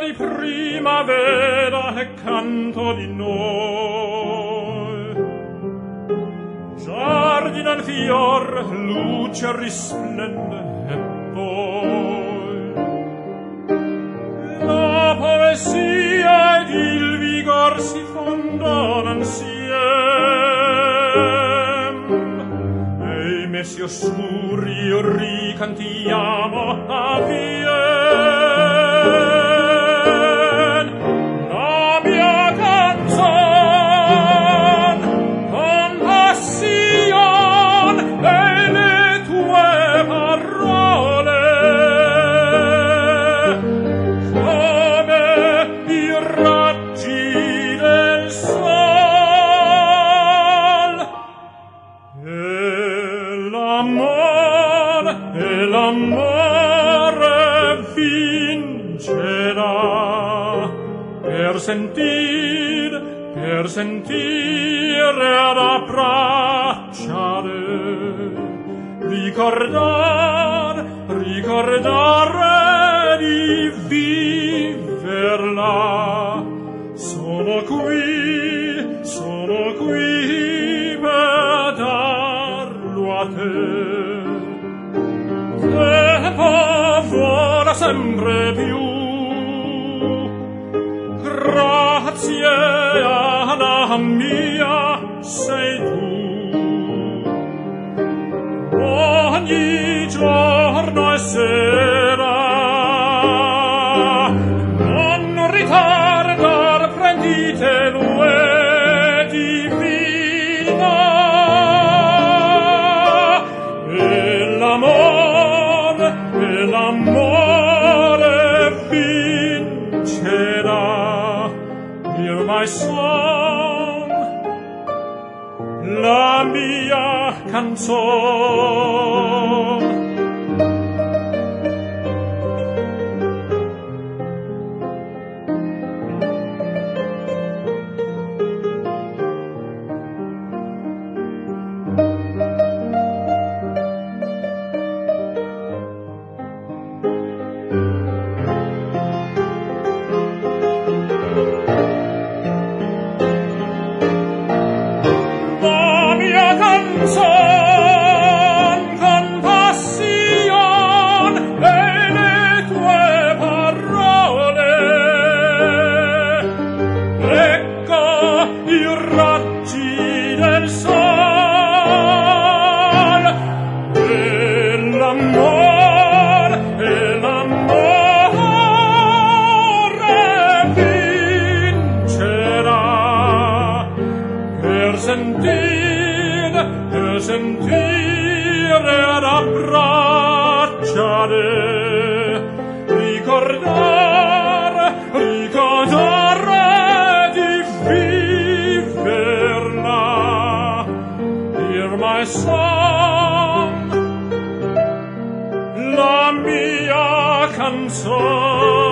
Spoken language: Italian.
di primavera e canto di noi. Giardino in fior, luce risplende e poi la poesia ed il vigor si fondono insieme e i mesi oscuri ricantiamo a vien. La mia canzon con passion e le tue parole come i raggi del sol e l'amore vincerà per sentire ad abbracciare, ricordare di viverla. Sono qui per darlo a te. Tempo vola sempre più, grazie alla mia sei tu. Ogni giorno e sera non ritardar, prenditelo e divina. E l'amore vincerà. Hear my song, la mia canzone. Con passion e le tue parole, ecco i raggi del sol e l'amore vincerà per sentire ad abbracciare, ricordare di viverla. Hear my song, la mia canzone.